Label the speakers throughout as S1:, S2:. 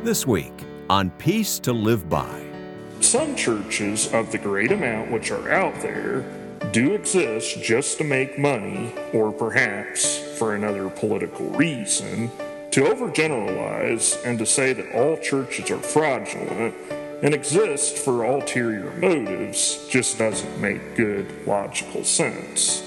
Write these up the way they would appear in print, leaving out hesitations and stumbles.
S1: This week on Peace to Live By.
S2: Some churches of the great amount which are out there do exist just to make money, or perhaps for another political reason. To overgeneralize and to say that all churches are fraudulent and exist for ulterior motives just doesn't make good logical sense.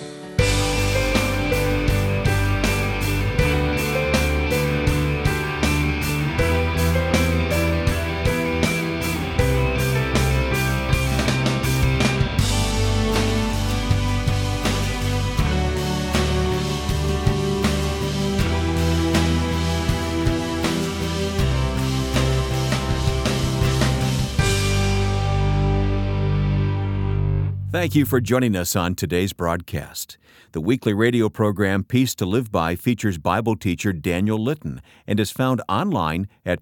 S1: Thank you for joining us on today's broadcast. The weekly radio program Peace to Live By features Bible teacher Daniel Litton and is found online at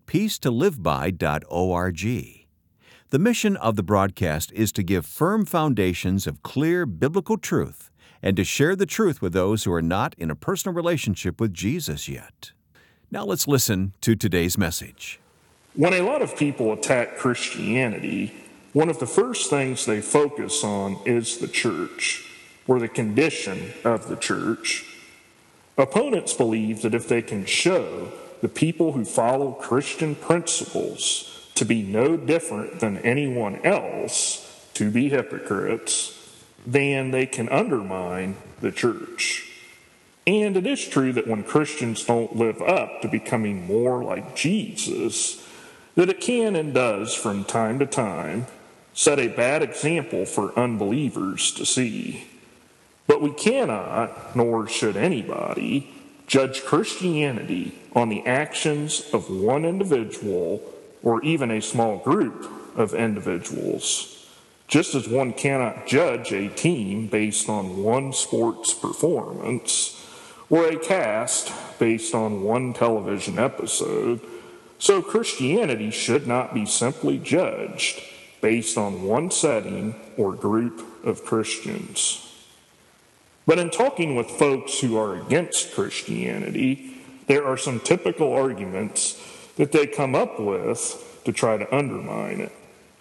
S1: peacetoliveby.org. The mission of the broadcast is to give firm foundations of clear biblical truth and to share the truth with those who are not in a personal relationship with Jesus yet. Now let's listen to today's message.
S2: When a lot of people attack Christianity, one of the first things they focus on is the church, or the condition of the church. Opponents believe that if they can show the people who follow Christian principles to be no different than anyone else, to be hypocrites, then they can undermine the church. And it is true that when Christians don't live up to becoming more like Jesus, that it can and does from time to time set a bad example for unbelievers to see. But we cannot, nor should anybody, judge Christianity on the actions of one individual or even a small group of individuals, just as one cannot judge a team based on one sports performance or a cast based on one television episode. So Christianity should not be simply judged based on one setting or group of Christians. But in talking with folks who are against Christianity, there are some typical arguments that they come up with to try to undermine it.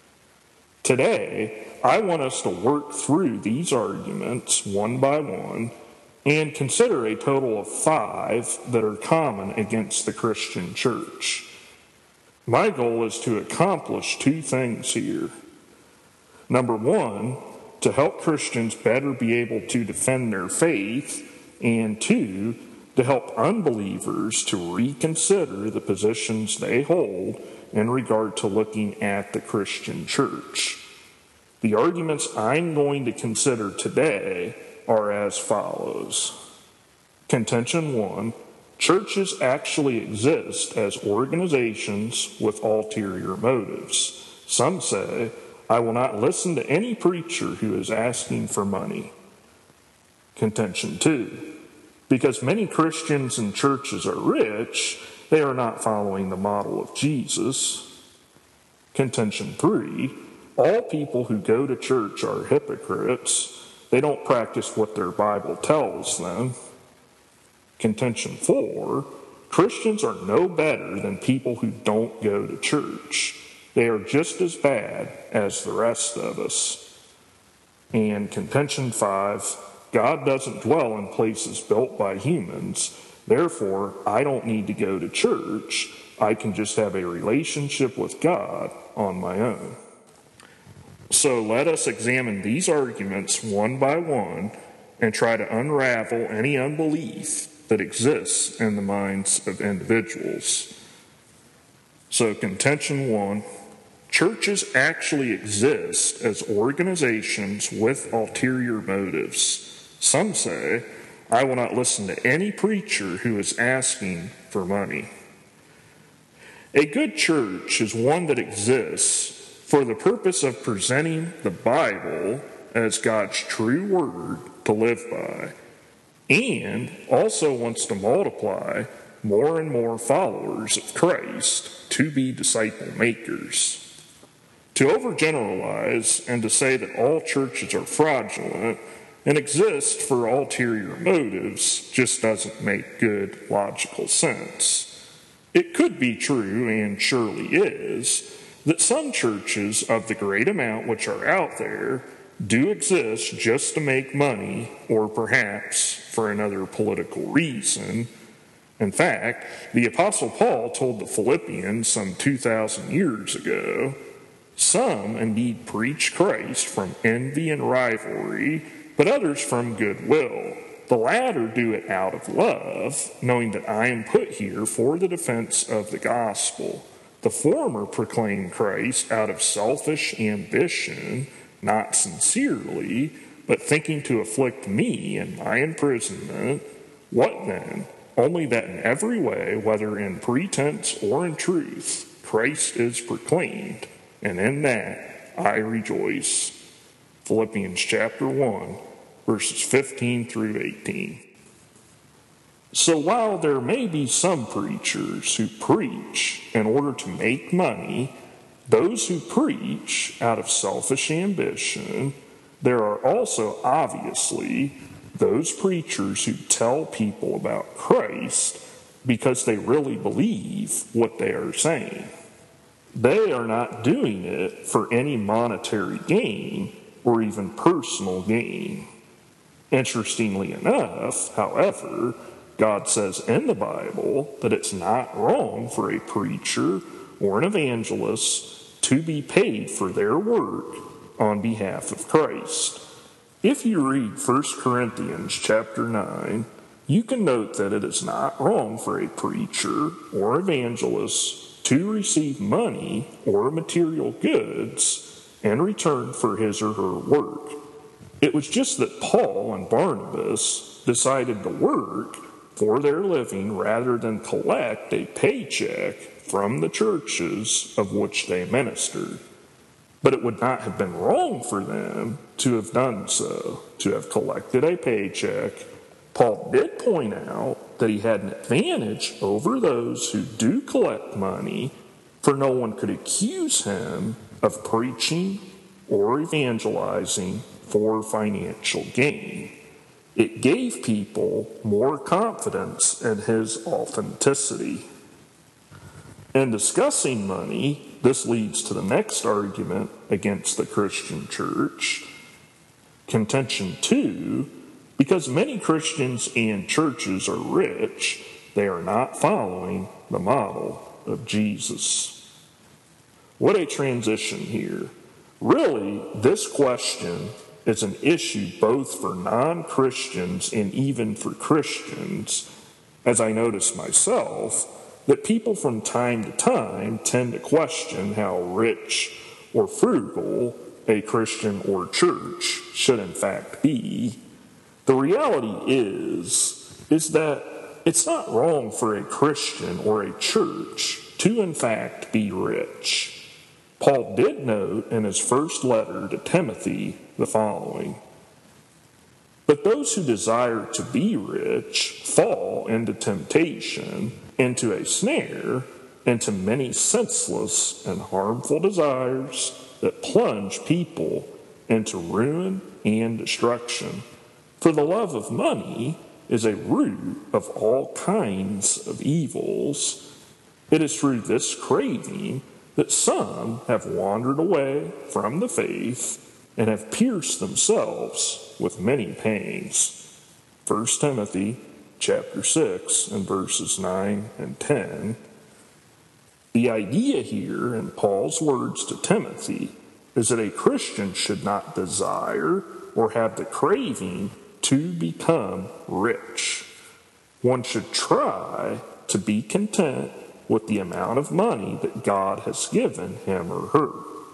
S2: Today, I want us to work through these arguments one by one and consider a total of 5 that are common against the Christian church. My goal is to accomplish 2 things here. Number 1, to help Christians better be able to defend their faith, and 2, to help unbelievers to reconsider the positions they hold in regard to looking at the Christian church. The arguments I'm going to consider today are as follows. Contention 1. Churches actually exist as organizations with ulterior motives. Some say, I will not listen to any preacher who is asking for money. Contention 2. Because many Christians and churches are rich, they are not following the model of Jesus. Contention 3. All people who go to church are hypocrites. They don't practice what their Bible tells them. Contention 4, Christians are no better than people who don't go to church. They are just as bad as the rest of us. And contention 5, God doesn't dwell in places built by humans. Therefore, I don't need to go to church. I can just have a relationship with God on my own. So let us examine these arguments one by one and try to unravel any unbelief that exists in the minds of individuals. So contention 1, churches actually exist as organizations with ulterior motives. Some say, I will not listen to any preacher who is asking for money. A good church is one that exists for the purpose of presenting the Bible as God's true word to live by, and also wants to multiply more and more followers of Christ to be disciple makers. To overgeneralize and to say that all churches are fraudulent and exist for ulterior motives just doesn't make good logical sense. It could be true, and surely is, that some churches of the great amount which are out there do exist just to make money, or perhaps for another political reason. In fact, the Apostle Paul told the Philippians some 2,000 years ago, "Some indeed preach Christ from envy and rivalry, but others from goodwill. The latter do it out of love, knowing that I am put here for the defense of the gospel. The former proclaim Christ out of selfish ambition, not sincerely, but thinking to afflict me in my imprisonment. What then? Only that in every way, whether in pretense or in truth, Christ is proclaimed, and in that I rejoice." Philippians chapter 1, verses 15 through 18. So while there may be some preachers who preach in order to make money, those who preach out of selfish ambition, there are also obviously those preachers who tell people about Christ because they really believe what they are saying. They are not doing it for any monetary gain or even personal gain. Interestingly enough, however, God says in the Bible that it's not wrong for a preacher or an evangelist to be paid for their work on behalf of Christ. If you read 1 Corinthians chapter 9, you can note that it is not wrong for a preacher or evangelist to receive money or material goods in return for his or her work. It was just that Paul and Barnabas decided to work for their living rather than collect a paycheck from the churches of which they ministered. But it would not have been wrong for them to have done so, to have collected a paycheck. Paul did point out that he had an advantage over those who do collect money, for no one could accuse him of preaching or evangelizing for financial gain. It gave people more confidence in his authenticity. In discussing money, this leads to the next argument against the Christian church. Contention 2, because many Christians and churches are rich, they are not following the model of Jesus. What a transition here. Really, this question is an issue both for non-Christians and even for Christians, as I notice myself, that people from time to time tend to question how rich or frugal a Christian or church should in fact be. The reality is that it's not wrong for a Christian or a church to in fact be rich. Paul did note in his first letter to Timothy the following: "But those who desire to be rich fall into temptation, into a snare, into many senseless and harmful desires that plunge people into ruin and destruction. For the love of money is a root of all kinds of evils. It is through this craving that some have wandered away from the faith and have pierced themselves with many pangs." 1 Timothy chapter 6 and verses 9 and 10. The idea here in Paul's words to Timothy is that a Christian should not desire or have the craving to become rich. One should try to be content with the amount of money that God has given him or her.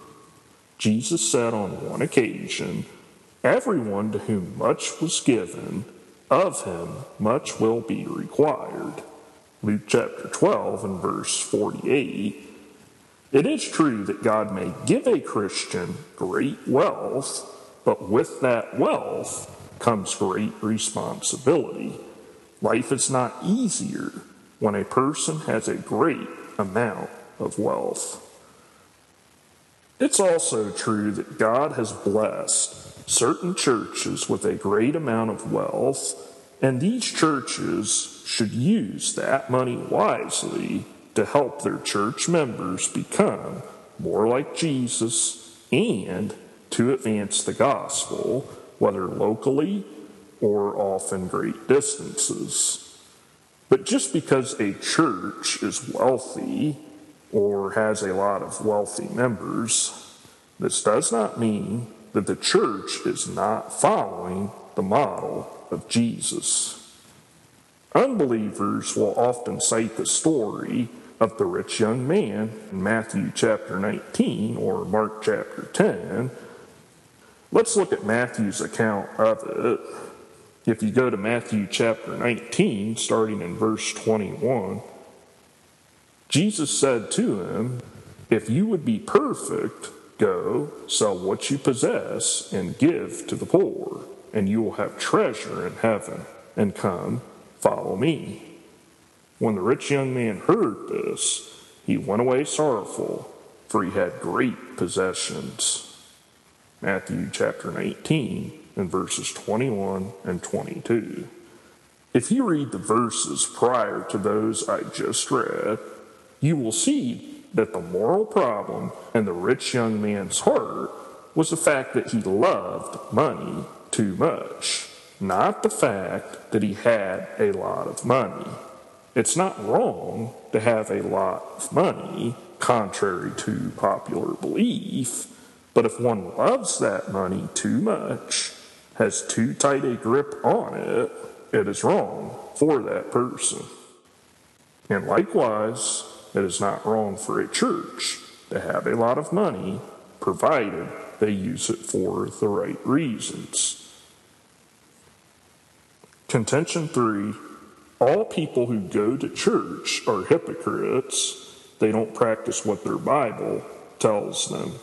S2: Jesus said on one occasion, "Everyone to whom much was given, of him much will be required." Luke chapter 12 and verse 48. It is true that God may give a Christian great wealth, but with that wealth comes great responsibility. Life is not easier when a person has a great amount of wealth. It's also true that God has blessed certain churches with a great amount of wealth, and these churches should use that money wisely to help their church members become more like Jesus and to advance the gospel, whether locally or often great distances. But just because a church is wealthy or has a lot of wealthy members, this does not mean that the church is not following the model of Jesus. Unbelievers will often cite the story of the rich young man in Matthew chapter 19 or Mark chapter 10. Let's look at Matthew's account of it. If you go to Matthew chapter 19, starting in verse 21, Jesus said to him, "If you would be perfect, go, sell what you possess, and give to the poor, and you will have treasure in heaven, and come, follow me." When the rich young man heard this, he went away sorrowful, for he had great possessions. Matthew chapter 19 and verses 21 and 22. If you read the verses prior to those I just read, you will see that the moral problem in the rich young man's heart was the fact that he loved money too much, not the fact that he had a lot of money. It's not wrong to have a lot of money, contrary to popular belief, but if one loves that money too much, has too tight a grip on it, it is wrong for that person. And likewise, it is not wrong for a church to have a lot of money, provided they use it for the right reasons. Contention 3, all people who go to church are hypocrites. They don't practice what their Bible tells them.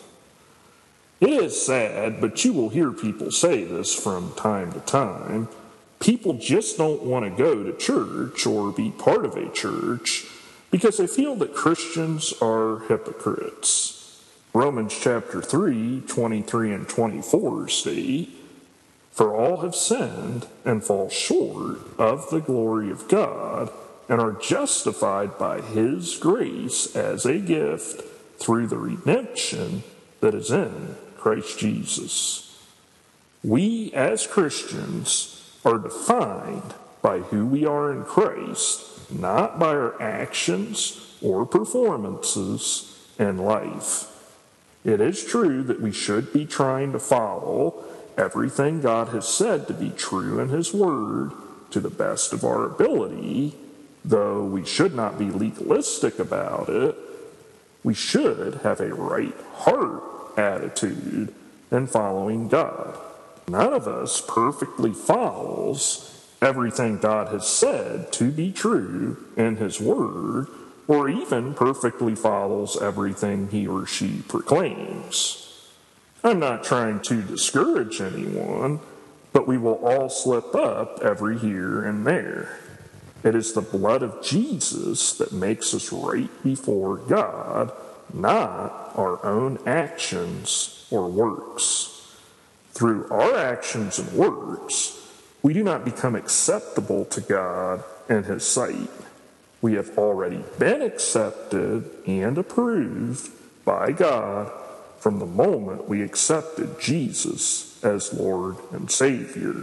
S2: It is sad, but you will hear people say this from time to time. People just don't want to go to church or be part of a church because they feel that Christians are hypocrites. Romans chapter 3, 23 and 24 state, "For all have sinned and fall short of the glory of God, and are justified by his grace as a gift through the redemption that is in Christ Jesus." We as Christians are defined by who we are in Christ, not by our actions or performances in life. It is true that we should be trying to follow everything God has said to be true in his word to the best of our ability, though we should not be legalistic about it. We should have a right heart attitude in following God. None of us perfectly follows everything God has said to be true in his word, or even perfectly follows everything he or she proclaims. I'm not trying to discourage anyone, but we will all slip up every here and there. It is the blood of Jesus that makes us right before God, not our own actions or works. Through our actions and works, we do not become acceptable to God in his sight. We have already been accepted and approved by God from the moment we accepted Jesus as Lord and Savior.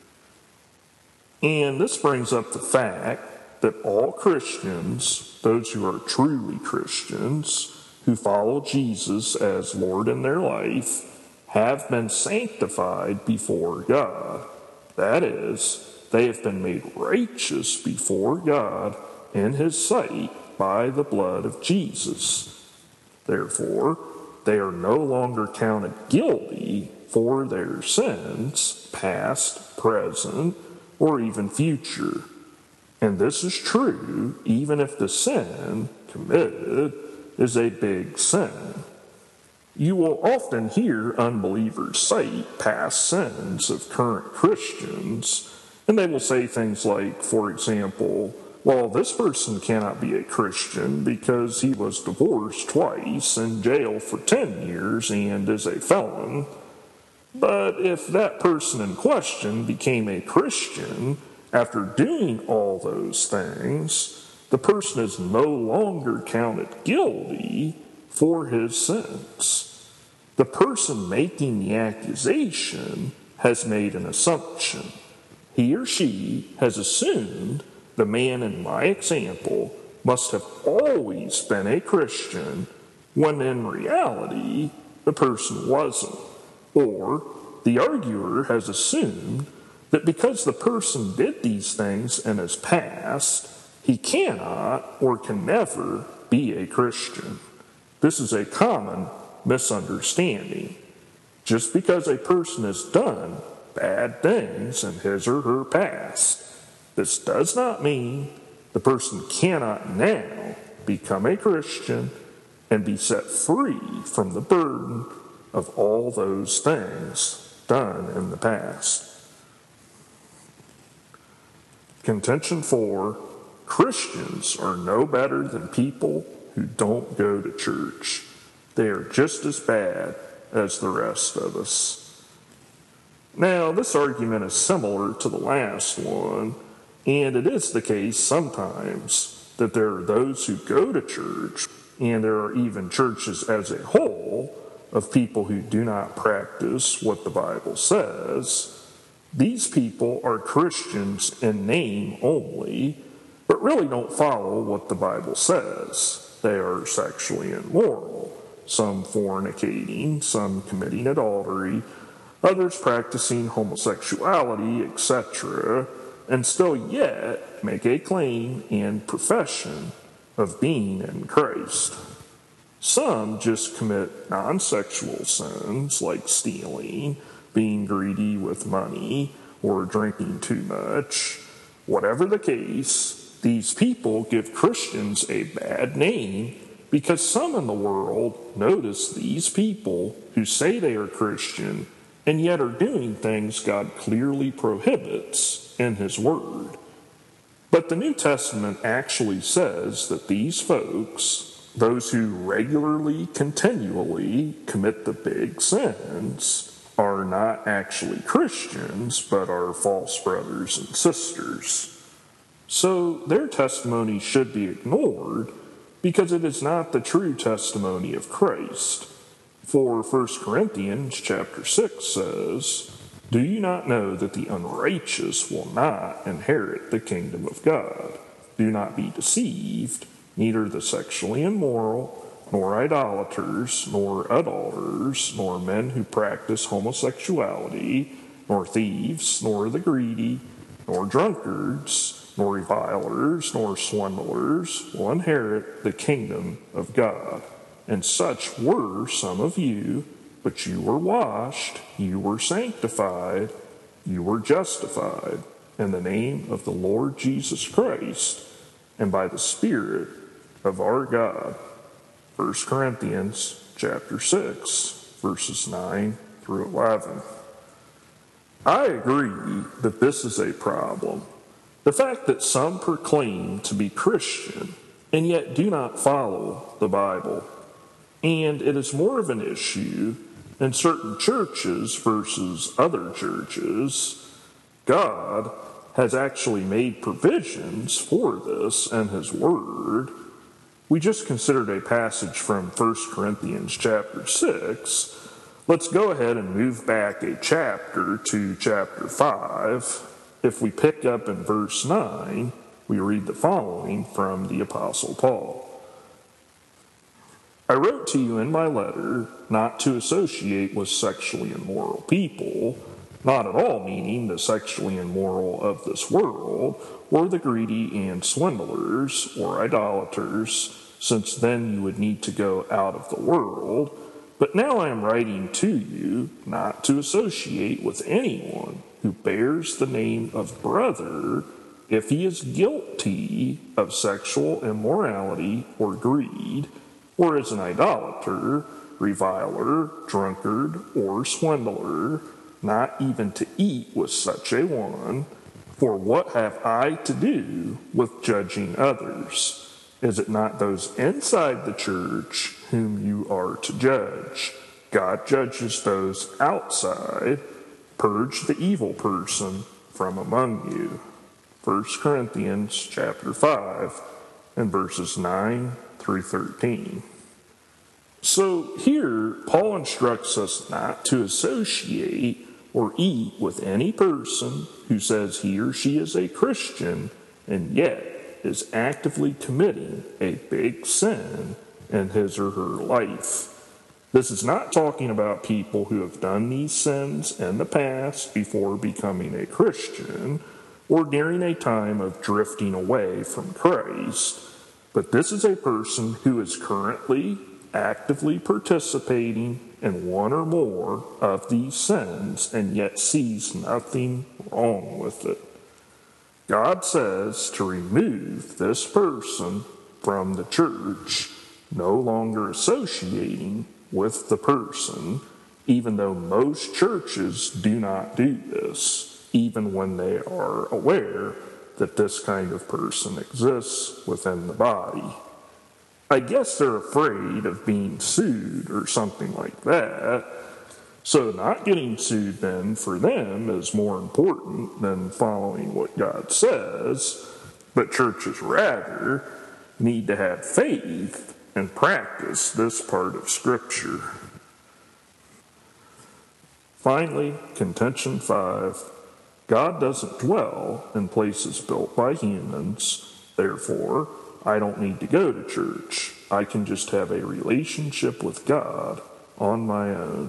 S2: And this brings up the fact that all Christians, those who are truly Christians, who follow Jesus as Lord in their life, have been sanctified before God. That is, they have been made righteous before God in his sight by the blood of Jesus. Therefore, they are no longer counted guilty for their sins, past, present, or even future. And this is true even if the sin committed is a big sin. You will often hear unbelievers cite past sins of current Christians, and they will say things like, for example, well, this person cannot be a Christian because he was divorced twice, in jail for 10 years, and is a felon. But if that person in question became a Christian after doing all those things, the person is no longer counted guilty for his sins. The person making the accusation has made an assumption. He or she has assumed the man in my example must have always been a Christian, when in reality the person wasn't. Or the arguer has assumed that because the person did these things in his past, he cannot or can never be a Christian. This is a common misunderstanding. Just because a person has done bad things in his or her past, this does not mean the person cannot now become a Christian and be set free from the burden of all those things done in the past. Contention 4, Christians are no better than people who don't go to church. They are just as bad as the rest of us. Now, this argument is similar to the last one, and it is the case sometimes that there are those who go to church, and there are even churches as a whole of people who do not practice what the Bible says. These people are Christians in name only, but really don't follow what the Bible says. They are sexually immoral, some fornicating, some committing adultery, others practicing homosexuality, etc., and still yet make a claim and profession of being in Christ. Some just commit non-sexual sins like stealing, being greedy with money, or drinking too much. Whatever the case, these people give Christians a bad name because some in the world notice these people who say they are Christian and yet are doing things God clearly prohibits in His Word. But the New Testament actually says that these folks, those who regularly, continually commit the big sins, are not actually Christians, but are false brothers and sisters. So their testimony should be ignored because it is not the true testimony of Christ. For 1 Corinthians chapter 6 says, "Do you not know that the unrighteous will not inherit the kingdom of God? Do not be deceived, neither the sexually immoral, nor idolaters, nor adulterers, nor men who practice homosexuality, nor thieves, nor the greedy, nor drunkards, nor revilers, nor swindlers will inherit the kingdom of God. And such were some of you, but you were washed, you were sanctified, you were justified in the name of the Lord Jesus Christ and by the Spirit of our God." 1 Corinthians chapter 6, verses 9 through 11. I agree that this is a problem. The fact that some proclaim to be Christian and yet do not follow the Bible. And it is more of an issue in certain churches versus other churches. God has actually made provisions for this in His Word. We just considered a passage from 1 Corinthians chapter 6. Let's go ahead and move back a chapter to chapter 5. If we pick up in verse 9, we read the following from the Apostle Paul. "I wrote to you in my letter not to associate with sexually immoral people, not at all meaning the sexually immoral of this world, or the greedy and swindlers, or idolaters, since then you would need to go out of the world. But now I am writing to you not to associate with anyone who bears the name of brother if he is guilty of sexual immorality or greed, or is an idolater, reviler, drunkard, or swindler, not even to eat with such a one. For what have I to do with judging others? Is it not those inside the church whom you are to judge? God judges those outside. Purge the evil person from among you." 1 Corinthians chapter 5, and verses 9 through 13. So here, Paul instructs us not to associate or eat with any person who says he or she is a Christian and yet is actively committing a big sin in his or her life. This is not talking about people who have done these sins in the past before becoming a Christian or during a time of drifting away from Christ, but this is a person who is currently actively participating in one or more of these sins and yet sees nothing wrong with it. God says to remove this person from the church, no longer associating with the person, even though most churches do not do this, even when they are aware that this kind of person exists within the body. I guess they're afraid of being sued or something like that. So not getting sued then for them is more important than following what God says, but churches rather need to have faith and practice this part of Scripture. Finally, contention 5. God doesn't dwell in places built by humans. Therefore, I don't need to go to church. I can just have a relationship with God on my own.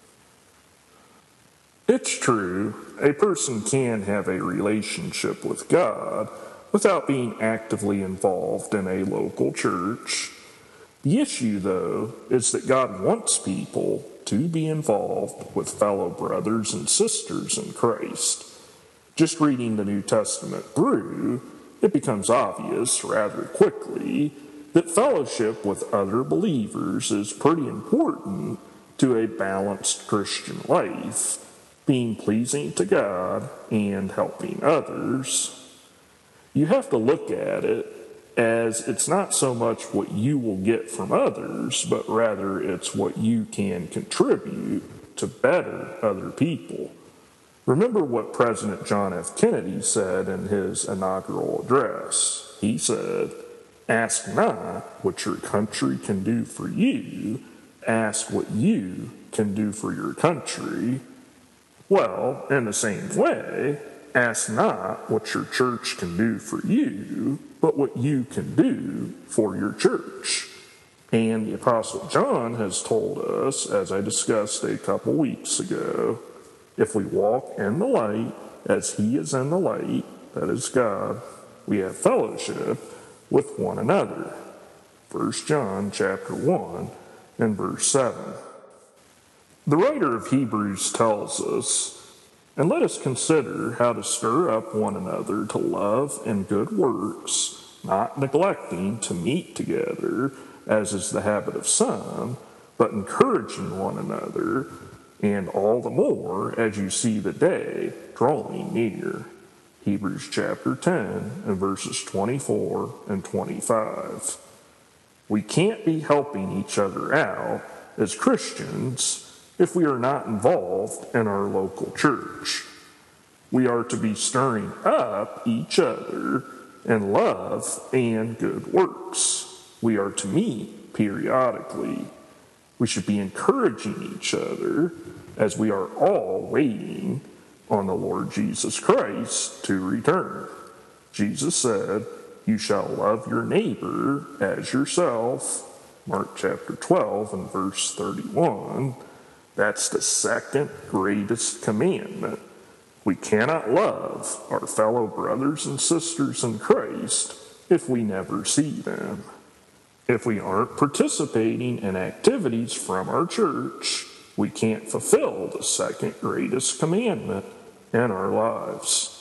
S2: It's true, a person can have a relationship with God without being actively involved in a local church. The issue, though, is that God wants people to be involved with fellow brothers and sisters in Christ. Just reading the New Testament through, it becomes obvious rather quickly that fellowship with other believers is pretty important to a balanced Christian life, being pleasing to God and helping others. You have to look at it as it's not so much what you will get from others, but rather it's what you can contribute to better other people. Remember what President John F. Kennedy said in his inaugural address. He said, "Ask not what your country can do for you, ask what you can do for your country." Well, in the same way, ask not what your church can do for you, but what you can do for your church. And the Apostle John has told us, as I discussed a couple weeks ago, if we walk in the light as he is in the light, that is God, we have fellowship with one another. 1 John chapter 1 and verse 7. The writer of Hebrews tells us, "And let us consider how to stir up one another to love and good works, not neglecting to meet together, as is the habit of some, but encouraging one another, and all the more as you see the day drawing near." Hebrews chapter 10 and verses 24 and 25. We can't be helping each other out as Christians if we are not involved in our local church. We are to be stirring up each other in love and good works. We are to meet periodically. We should be encouraging each other as we are all waiting on the Lord Jesus Christ to return. Jesus said, "You shall love your neighbor as yourself." Mark chapter 12 and verse 31. That's the second greatest commandment. We cannot love our fellow brothers and sisters in Christ if we never see them. If we aren't participating in activities from our church, we can't fulfill the second greatest commandment in our lives.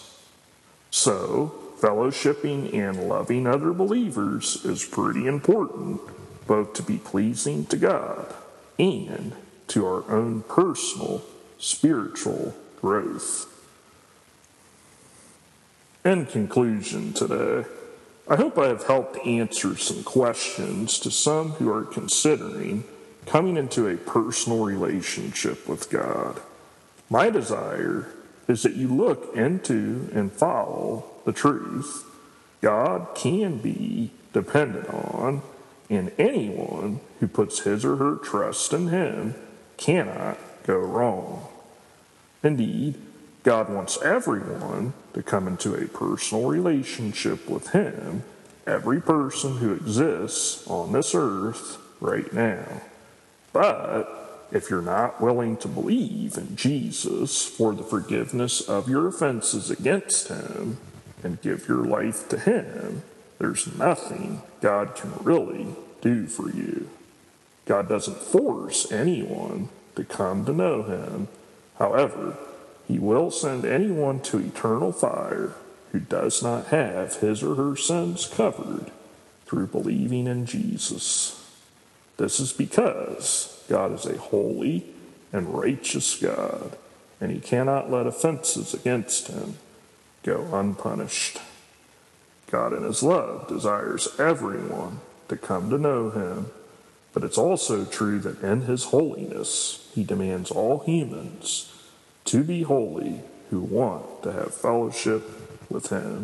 S2: So, fellowshipping and loving other believers is pretty important, both to be pleasing to God and to our own personal spiritual growth. In conclusion today, I hope I have helped answer some questions to some who are considering coming into a personal relationship with God. My desire is that you look into and follow the truth. God can be depended on, and anyone who puts his or her trust in him cannot go wrong. Indeed, God wants everyone to come into a personal relationship with him, every person who exists on this earth right now. But if you're not willing to believe in Jesus for the forgiveness of your offenses against him and give your life to him, there's nothing God can really do for you. God doesn't force anyone to come to know him. However, he will send anyone to eternal fire who does not have his or her sins covered through believing in Jesus. This is because God is a holy and righteous God, and he cannot let offenses against him go unpunished. God in his love desires everyone to come to know him, but it's also true that in his holiness, he demands all humans to be holy who want to have fellowship with him.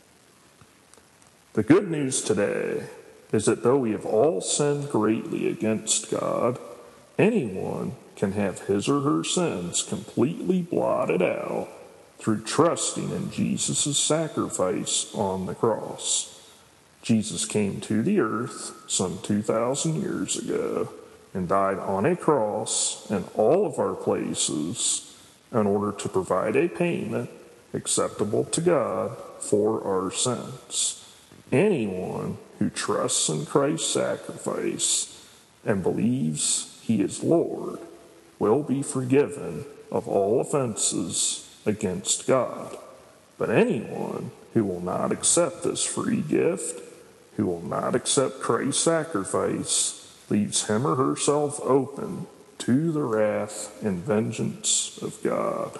S2: The good news today is that though we have all sinned greatly against God, anyone can have his or her sins completely blotted out through trusting in Jesus' sacrifice on the cross. Jesus came to the earth some 2,000 years ago and died on a cross in all of our places in order to provide a payment acceptable to God for our sins. Anyone who trusts in Christ's sacrifice and believes he is Lord will be forgiven of all offenses against God. But anyone who will not accept this free gift, who will not accept Christ's sacrifice, leaves him or herself open to the wrath and vengeance of God.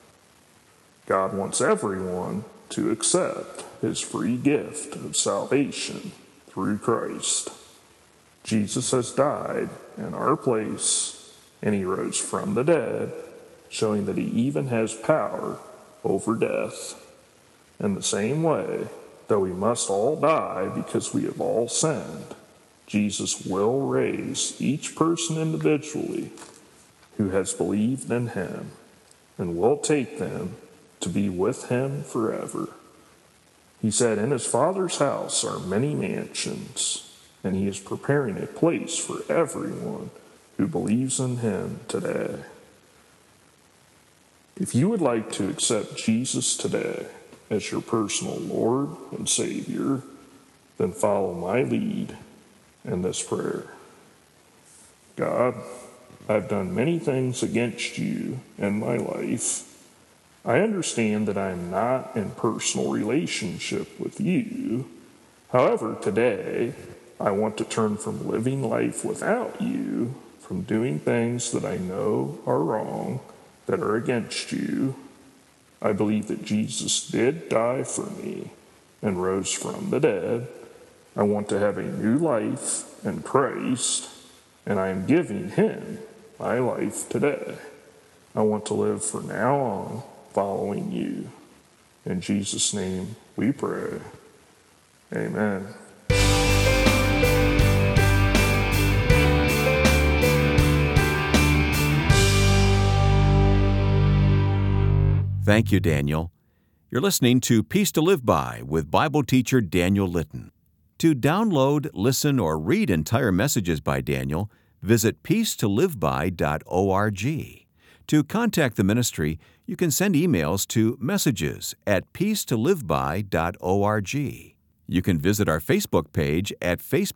S2: God wants everyone to accept his free gift of salvation through Christ. Jesus has died in our place, and he rose from the dead, showing that he even has power over death. In the same way, though we must all die because we have all sinned, Jesus will raise each person individually who has believed in him and will take them to be with him forever. He said, "In his Father's house are many mansions, and he is preparing a place for everyone who believes in him today." If you would like to accept Jesus today as your personal Lord and Savior, then follow my lead in this prayer. God, I've done many things against you in my life. I understand that I am not in personal relationship with you. However, today, I want to turn from living life without you, from doing things that I know are wrong, that are against you. I believe that Jesus did die for me and rose from the dead. I want to have a new life in Christ, and I am giving him my life today. I want to live from now on following you. In Jesus' name we pray. Amen.
S1: Thank you, Daniel. You're listening to Peace to Live By with Bible teacher Daniel Litton. To download, listen, or read entire messages by Daniel, visit peacetoliveby.org. To contact the ministry, you can send emails to messages@peacetoliveby.org. You can visit our Facebook page at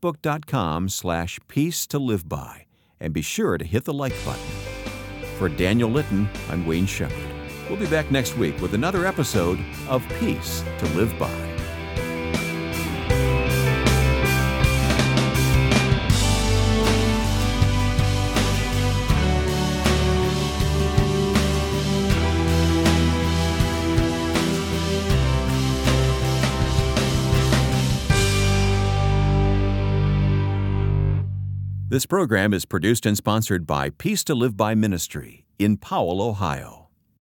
S1: facebook.com/peacetoliveby and be sure to hit the like button. For Daniel Litton, I'm Wayne Shepherd. We'll be back next week with another episode of Peace to Live By. This program is produced and sponsored by Peace to Live By Ministry in Powell, Ohio.